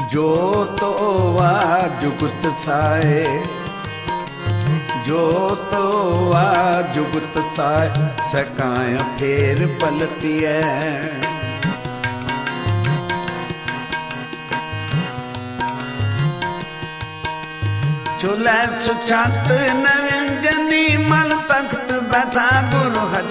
जोत ओवा जुगत साए, जोत ओवा जुगत साए, सकाय फेर पलटिए। चुलै सुछात नविंजनी, मल तख्त बैठा गुरु हरि